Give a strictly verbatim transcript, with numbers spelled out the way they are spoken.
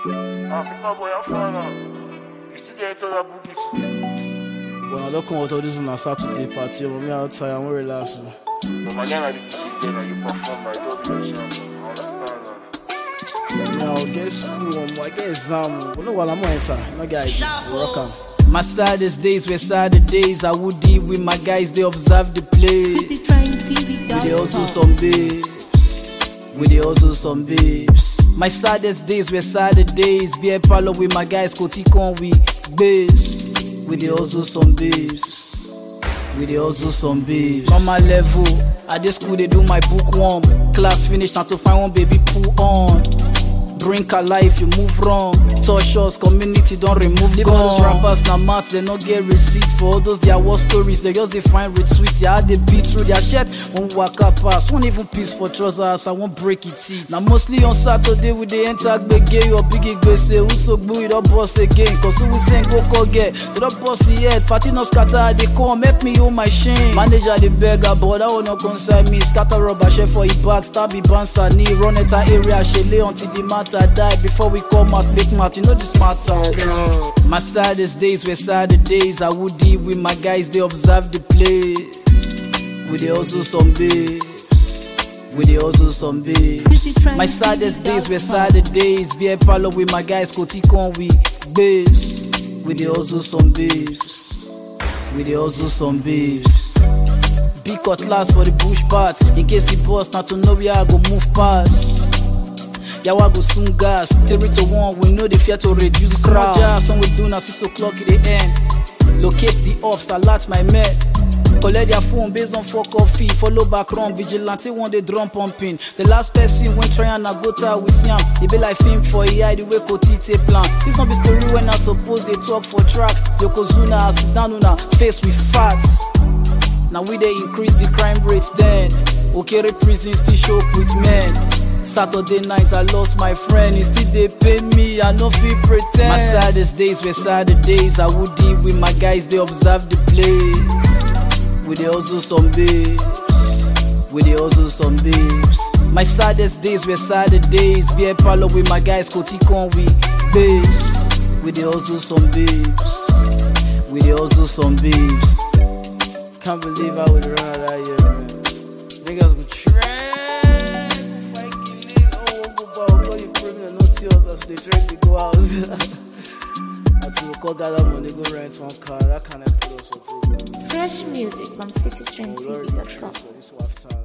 Ah, pick my boy, I'm fine now. You still get into that boogie today? When I don't come out of this on a Saturday party, but me outside, I'm very relaxed. But my name I did see there, you perform my job in your shop. I understand that. Yeah, I'll get school, I get exam. But no, while I'm enter, no guy, rock on. My saddest days were sad days. I would deal with my guys, they observe the play. We dey also some babes. We dey also some babes. My saddest days were sad days. Beer parlor with my guys, Kotikon we babes. We dey also some babes. We dey also some babes. On my level, at this school they do my bookworm. Class finished, now to find one baby pull on. Drink a life, you move wrong. Touch us, community don't remove Leave all those rappers na maths, they no get receipts. For all those their war stories, they just define retweets. They had the beat through their shirt, won't walk up past. Won't even piece for trousers, I won't break it teeth. Now mostly on Saturday we dey enter gbege or biggie gbese. Who so gboo, it don't boss again. Cause who we saying go call get, they don't boss yet. Party no scatter, they come, make me hold my shame. Manager the beggar, but that will not concern me. Scatter rubber, chef for his back, stab his bouncer knee. Run at our area, she lay until the matter die before we come out, big math, you know this matter. My saddest days were sad days. I would deal with my guys, they observe the play. We dey also some babes. We dey also some babes. My saddest days were sad days. Beer parlor with my guys, Kotikon we babes. We dey also some babes. We dey also some babes. Big cutlass for the bush parts. In case he bust, not to know where I go move past. Yawa go soon gas, three to one, we know the fear to reduce crowd. Jazz, some we do now six o'clock in the end. Locate the ops, alert my men. Collect their phone based on fuck up fee. Follow back round, vigilante one day drum pumping. The last person when try and go to with Yam. It be like film for A I, the way Kotite plan. This not be story when I suppose they talk for tracks. Yokozuna, Sudanuna, faced with facts. Now we they increase the crime rate then. Okere prison still show up with men. Saturday night I lost my friend, he still they pay me, I no feel pretend. My saddest days were sad days. I would deal with my guys, they observe the play. We dey also some babes. We dey also some babes. My saddest days were sad days. Beer parlor with my guys, Kotikon we babes. We dey also some babes. We dey also some babes. Can't believe I would run out of that year, man. Niggas would trash. As they drink, they go out. Until we call gather money, go rent one car. That kind of put us for problem. Fresh music from city trend T V dot com.